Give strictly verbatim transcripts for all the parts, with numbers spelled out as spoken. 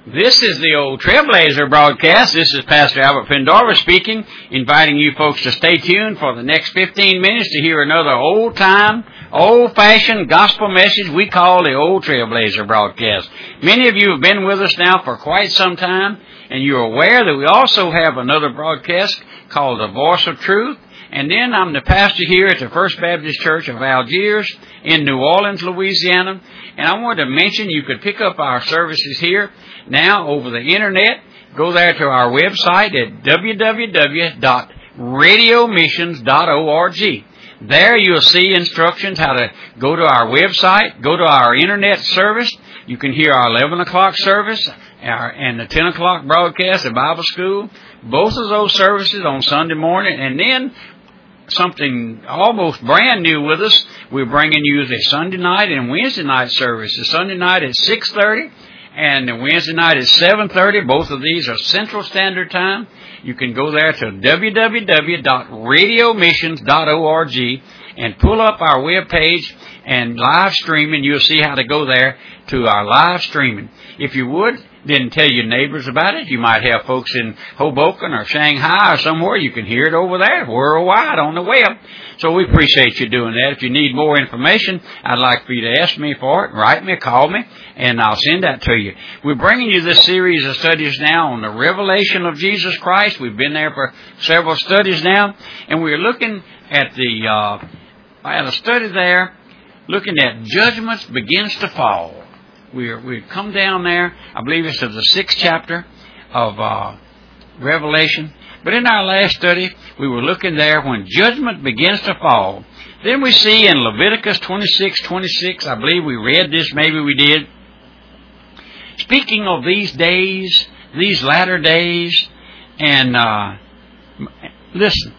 This is the old Trailblazer broadcast. This is Pastor Albert Pendorfer speaking, inviting you folks to stay tuned for the next fifteen minutes to hear another old-time, old-fashioned gospel message we call the old Trailblazer broadcast. Many of you have been with us now for quite some time, and you're aware that we also have another broadcast called The Voice of Truth. And then I'm the pastor here at the First Baptist Church of Algiers in New Orleans, Louisiana. And I wanted to mention you could pick up our services here now over the Internet. Go there to our website at w w w dot radio missions dot org. There you'll see instructions how to go to our website, go to our Internet service. You can hear our eleven o'clock service our, and the ten o'clock broadcast at Bible School. Both of those services on Sunday morning. And then something almost brand new with us, we're bringing you the Sunday night and Wednesday night service. The Sunday night at six thirty and the Wednesday night at seven thirty. Both of these are Central Standard Time. You can go there to w w w dot radio missions dot org and pull up our web page and live streaming. You'll see how to go there to our live streaming. If you would, then tell your neighbors about it. You might have folks in Hoboken or Shanghai or somewhere. You can hear it over there worldwide on the web. So we appreciate you doing that. If you need more information, I'd like for you to ask me for it, write me, call me, and I'll send that to you. We're bringing you this series of studies now on the revelation of Jesus Christ. We've been there for several studies now, and we're looking at the uh, at a study there, looking at judgments begins to fall. We're, we've come down there, I believe it's of the sixth chapter of uh, Revelation. But in our last study, we were looking there when judgment begins to fall. Then we see in Leviticus twenty-six twenty-six, I believe we read this, maybe we did. Speaking of these days, these latter days, and uh, listen.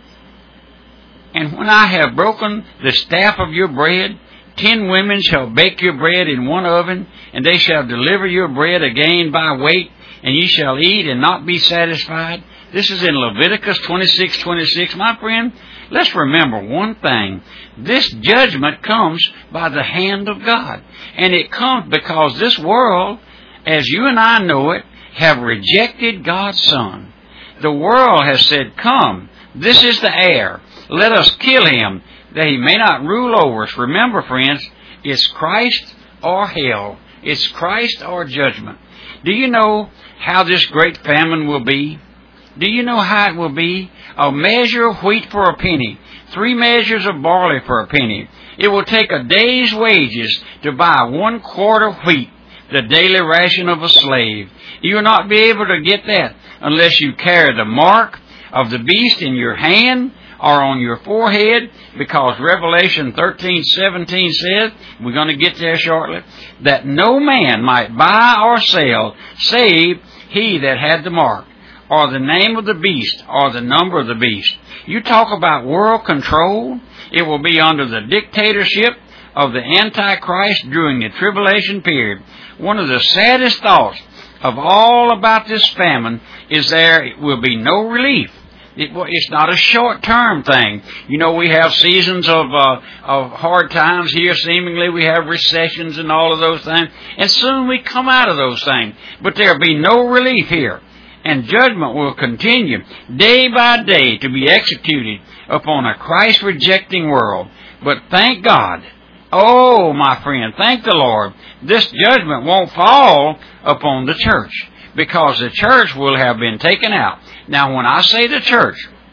And when I have broken the staff of your bread, ten women shall bake your bread in one oven, and they shall deliver your bread again by weight, and ye shall eat and not be satisfied. This is in Leviticus twenty-six twenty-six. My friend, let's remember one thing. This judgment comes by the hand of God. And it comes because this world, as you and I know it, have rejected God's Son. The world has said, come, this is the heir. Let us kill him, that he may not rule over us. Remember, friends, it's Christ or hell. It's Christ or judgment. Do you know how this great famine will be? Do you know how it will be? A measure of wheat for a penny. Three measures of barley for a penny. It will take a day's wages to buy one quart of wheat, the daily ration of a slave. You will not be able to get that unless you carry the mark of the beast in your hand or on your forehead, because Revelation thirteen seventeen says, we're going to get there shortly, that no man might buy or sell save he that had the mark, or the name of the beast, or the number of the beast. You talk about world control. It will be under the dictatorship of the Antichrist during the tribulation period. One of the saddest thoughts of all about this famine is there will be no relief. It, it's not a short-term thing. You know, we have seasons of uh, of hard times here. Seemingly, we have recessions and all of those things. And soon we come out of those things. But there will be no relief here. And judgment will continue day by day to be executed upon a Christ-rejecting world. But thank God, oh, my friend, thank the Lord, this judgment won't fall upon the church, because the church will have been taken out. Now, when I say the church,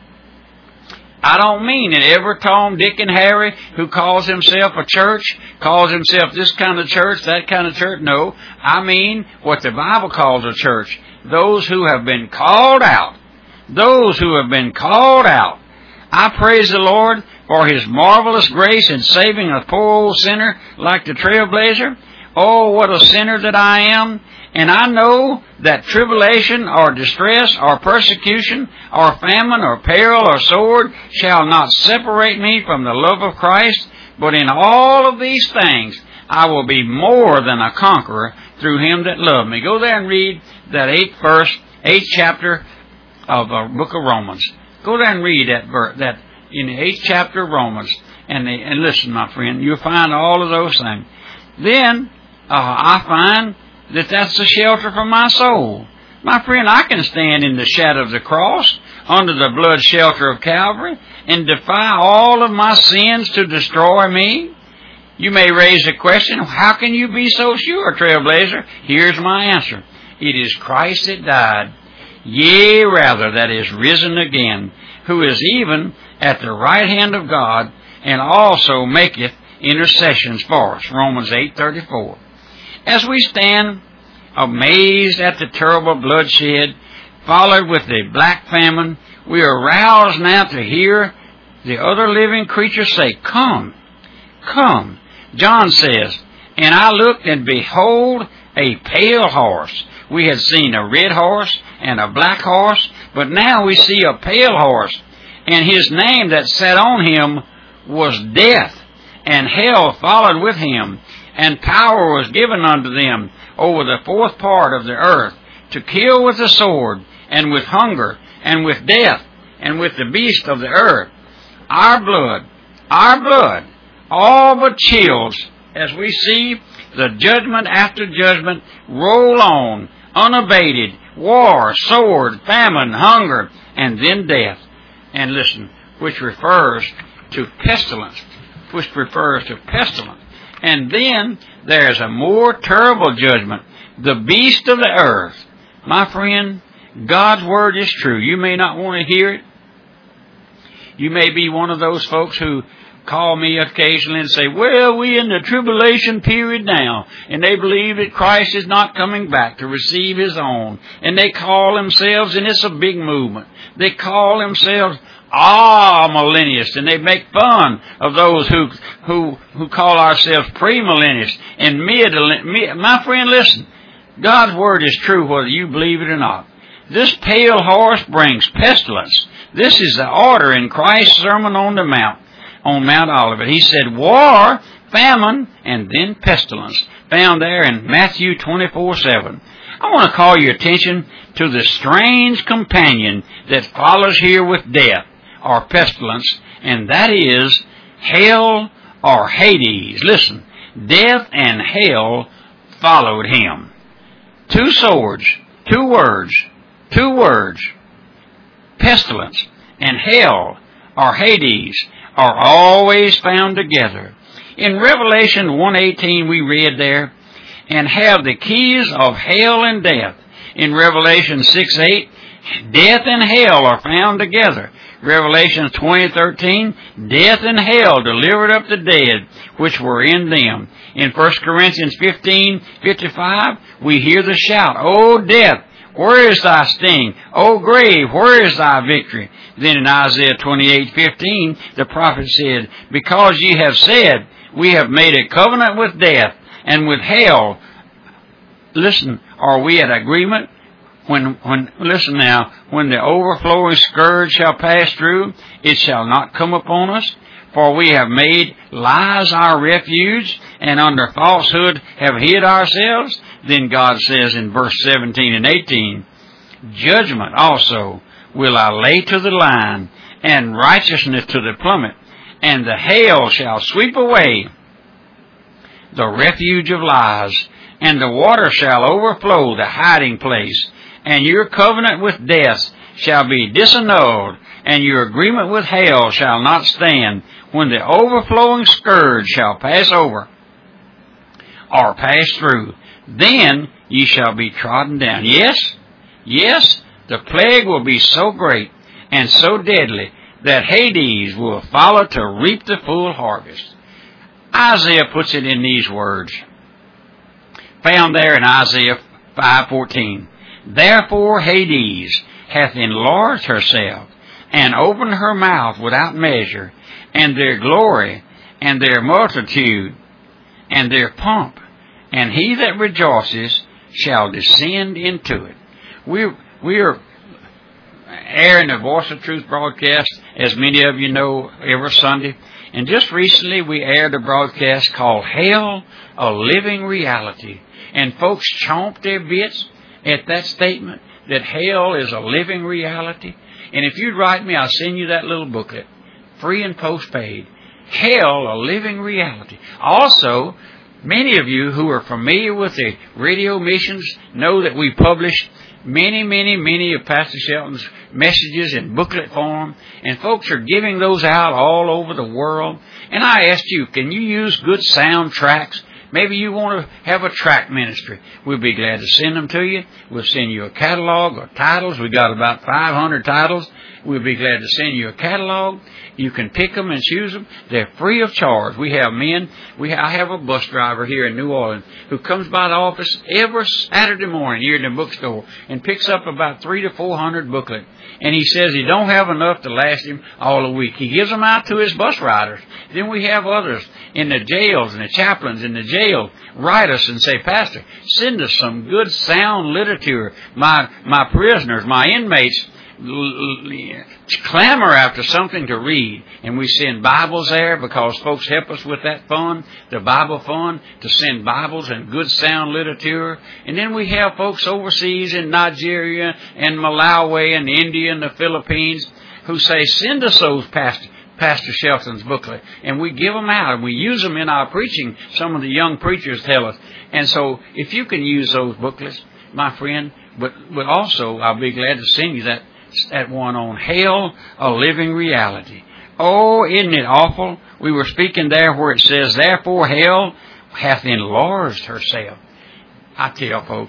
I don't mean that every Tom, Dick, and Harry who calls himself a church, calls himself this kind of church, that kind of church. No, I mean what the Bible calls a church. Those who have been called out. Those who have been called out. I praise the Lord for His marvelous grace in saving a poor old sinner like the Trailblazer. Oh, what a sinner that I am. And I know that tribulation or distress or persecution or famine or peril or sword shall not separate me from the love of Christ. But in all of these things, I will be more than a conqueror through Him that loved me. Go there and read that eighth verse, eighth chapter of the book of Romans. Go there and read that verse, that in the eighth chapter of Romans. And, the, and listen, my friend, you'll find all of those things. Then uh, I find that that's the shelter for my soul. My friend, I can stand in the shadow of the cross, under the blood shelter of Calvary, and defy all of my sins to destroy me. You may raise the question, how can you be so sure, Trailblazer? Here's my answer. It is Christ that died, yea, rather, that is risen again, who is even at the right hand of God, and also maketh intercessions for us. Romans eight thirty-four. As we stand amazed at the terrible bloodshed, followed with the black famine, we are roused now to hear the other living creatures say, Come, come. John says, And I looked, and behold, a pale horse. We had seen a red horse and a black horse, but now we see a pale horse. And his name that sat on him was Death, and hell followed with him, and power was given unto them over the fourth part of the earth, to kill with the sword, and with hunger, and with death, and with the beast of the earth. Our blood, our blood, all but chills as we see the judgment after judgment roll on, unabated, war, sword, famine, hunger, and then death. And listen, which refers to pestilence, which refers to pestilence. And then there's a more terrible judgment, the beast of the earth. My friend, God's word is true. You may not want to hear it. You may be one of those folks who call me occasionally and say, well, we're in the tribulation period now, and they believe that Christ is not coming back to receive His own. And they call themselves, and it's a big movement, they call themselves ah millennialists, and they make fun of those who who who call ourselves premillennialists and mid. My friend, listen, God's word is true whether you believe it or not. This pale horse brings pestilence. This is the order in Christ's Sermon on the Mount, on Mount Olivet. He said war, famine, and then pestilence, found there in Matthew twenty-four seven. I want to call your attention to the strange companion that follows here with death, or pestilence, and that is hell or Hades. Listen, death and hell followed him. Two swords, two words, two words, pestilence and hell or Hades are always found together. In Revelation one eighteen we read there, and have the keys of hell and death. In Revelation six eight, death and hell are found together. Revelation twenty thirteen, death and hell delivered up the dead which were in them. In First Corinthians fifteen fifty-five, we hear the shout, O death, where is thy sting? O grave, where is thy victory? Then in Isaiah twenty-eight fifteen, the prophet said, because ye have said, we have made a covenant with death and with hell. Listen, are we at agreement? When, when, listen now, when the overflowing scourge shall pass through, it shall not come upon us. For we have made lies our refuge, and under falsehood have hid ourselves. Then God says in verse seventeen and eighteen, judgment also will I lay to the line, and righteousness to the plummet, and the hail shall sweep away the refuge of lies, and the water shall overflow the hiding place. And your covenant with death shall be disannulled, and your agreement with hell shall not stand, when the overflowing scourge shall pass over, or pass through. Then ye shall be trodden down. Yes, yes, the plague will be so great and so deadly that Hades will follow to reap the full harvest. Isaiah puts it in these words, found there in Isaiah five fourteen. Therefore Hades hath enlarged herself, and opened her mouth without measure, and their glory, and their multitude, and their pomp, and he that rejoices shall descend into it. We we are airing the Voice of Truth broadcast, as many of you know, every Sunday. And just recently we aired a broadcast called Hell, a Living Reality. And folks chomped their bits at that statement that hell is a living reality. And if you'd write me, I'll send you that little booklet, free and postpaid. Hell, a living reality. Also, Many of you who are familiar with the radio missions know that we publish many, many, many of Pastor Shelton's messages in booklet form, and folks are giving those out all over the world. And I asked you, can you use good sound tracks? Maybe you want to have a track ministry. We'll be glad to send them to you. We'll send you a catalog of titles. We got about five hundred titles. We'll be glad to send you a catalog. You can pick them and choose them. They're free of charge. We have men. We I have a bus driver here in New Orleans who comes by the office every Saturday morning here in the bookstore and picks up about three to four hundred booklets. And he says he don't have enough to last him all a week. He gives them out to his bus riders. Then we have others in the jails and the chaplains in the jail write us and say, Pastor, send us some good sound literature. My my prisoners, my inmates clamor after something to read, and we send Bibles there because folks help us with that fund, the Bible fund, to send Bibles and good sound literature. And then we have folks overseas in Nigeria and Malawi and India and the Philippines who say, send us those Pastor, Pastor Shelton's booklet. And we give them out and we use them in our preaching, some of the young preachers tell us. And so if you can use those booklets, my friend, but, but also I'll be glad to send you that that one on Hell, a Living Reality. Oh, isn't it awful? We were speaking there where it says, therefore hell hath enlarged herself. I tell folks,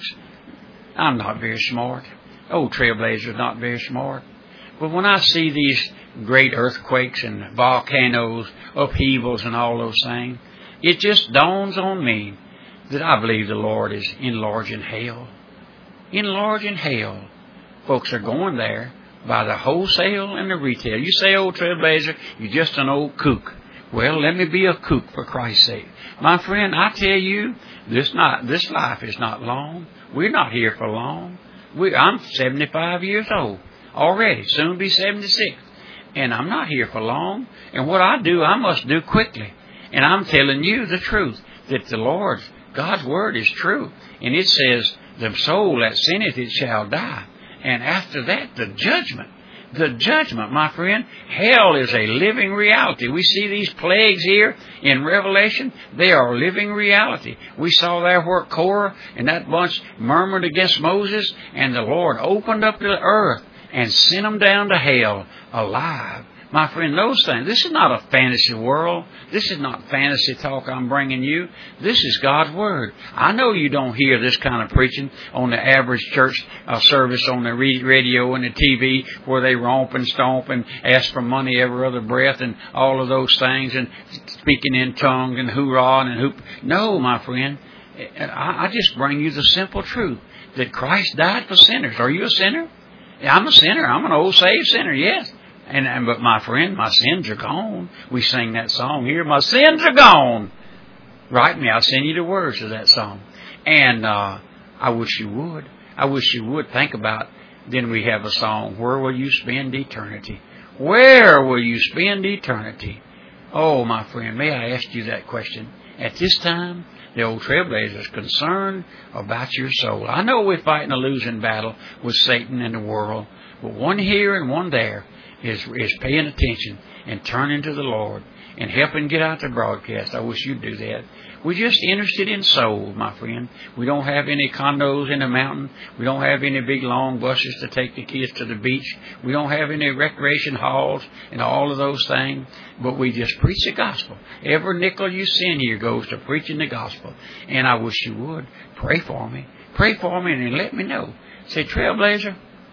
I'm not very smart. Old Trailblazer's not very smart. But when I see these great earthquakes and volcanoes, upheavals and all those things, it just dawns on me that I believe the Lord is enlarging hell. Enlarging hell. Folks are going there by the wholesale and the retail. You say, old Trailblazer, you're just an old kook. Well, let me be a kook for Christ's sake. My friend, I tell you, this not this life is not long. We're not here for long. We, I'm seventy-five years old already, soon be seventy-six. And I'm not here for long. And what I do, I must do quickly. And I'm telling you the truth, that the Lord, God's Word is true. And it says, the soul that sinneth, it shall die. And after that, the judgment. The judgment, my friend. Hell is a living reality. We see these plagues here in Revelation. They are a living reality. We saw there where Korah and that bunch murmured against Moses, and the Lord opened up the earth and sent them down to hell alive. My friend, those things, this is not a fantasy world. This is not fantasy talk I'm bringing you. This is God's Word. I know you don't hear this kind of preaching on the average church uh, service on the radio and the T V where they romp and stomp and ask for money every other breath and all of those things and speaking in tongues and hoorah and hoop. No, my friend, I, I just bring you the simple truth that Christ died for sinners. Are you a sinner? I'm a sinner. I'm an old saved sinner, yes. And, and but my friend, my sins are gone. We sing that song here. My sins are gone. Write me. I'll send you the words of that song. And uh, I wish you would. I wish you would think about. Then we have a song. Where will you spend eternity? Where will you spend eternity? Oh, my friend, may I ask you that question? At this time, the old Trailblazer is concerned about your soul. I know we're fighting a losing battle with Satan and the world, but one here and one there is is paying attention and turning to the Lord and helping get out the broadcast. I wish you'd do that. We're just interested in souls, my friend. We don't have any condos in the mountain. We don't have any big long buses to take the kids to the beach. We don't have any recreation halls and all of those things. But we just preach the gospel. Every nickel you send here goes to preaching the gospel. And I wish you would. Pray for me. Pray for me and let me know. Say, Trailblazer,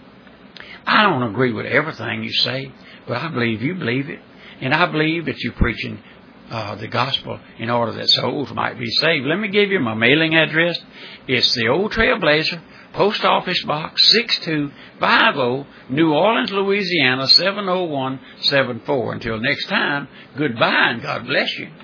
I don't agree with everything you say, but I believe you believe it. And I believe that you're preaching uh, the gospel in order that souls might be saved. Let me give you my mailing address. It's the Old Trailblazer, Post Office Box six two five zero, New Orleans, Louisiana seven oh one seven four. Until next time, goodbye and God bless you.